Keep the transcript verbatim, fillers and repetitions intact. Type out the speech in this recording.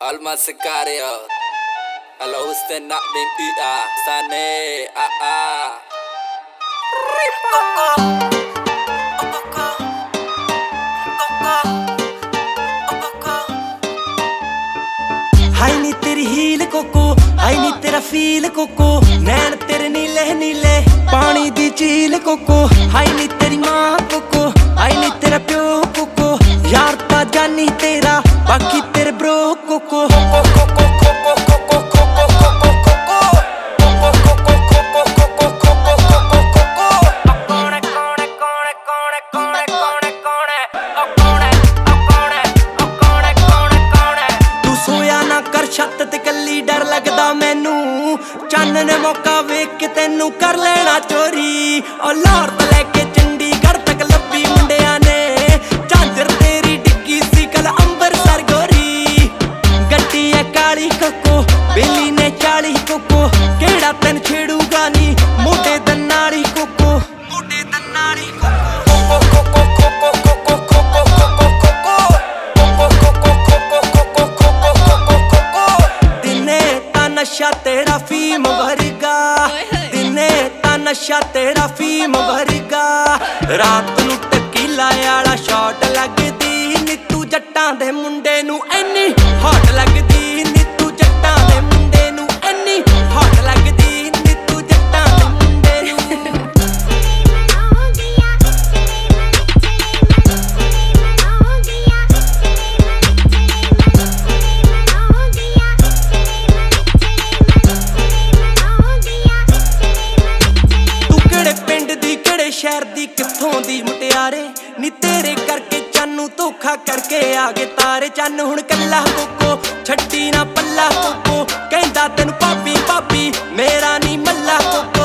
Alma Sicario, hello, who's the not name U A, Sane, ah ah. हाय नी तेरी heal cocoa, हाय नी तेरा feel cocoa, नैन तेरे नीले नीले पानी दी झील कोको, हाय नी तेरी माँ कोको, हाय नी तेरा प्यो कोको, यार ता जानी तेरा बाकी तेरे ब्रो कोको। छत ते कल्ली डर लगदा मैनू, चन्न ने मौका वेख के तेनू कर लेना चोरी। और लाहौर तो लैके चंडीगढ़ तक लब्बी मुंडिया ने, झांजर तेरी डिग्गी सी कल अंबरसर गोरी। गड्डी है काली कोको, बेली ने चाली कोको, केड़ा तेन छेड़ूगा नी मोटे दनाली कोको, मोटे दनाली कोको। नशा तेरा फीम वर्गा, दिने ता नशा तेरा फीम वर्गा, रात नू टकीला आला शॉट लगदी नी तू जट्टां दे मुंडे नू इन्नी हॉट लगदी नी तू जट्टां दे मुंडे नू इन्नी हॉट लगदी नी तू जट्टां दे मुंडे नू। शहर दी कित्थों दी मुटियारे नी तेरे करके चानू धोखा करके आ गए तारे। चन्न हुण कल्ला कोको छड्डी ना पल्ला कोको, कहंदा तेनू भाभी भाभी मेरा नी मल्ला कोको।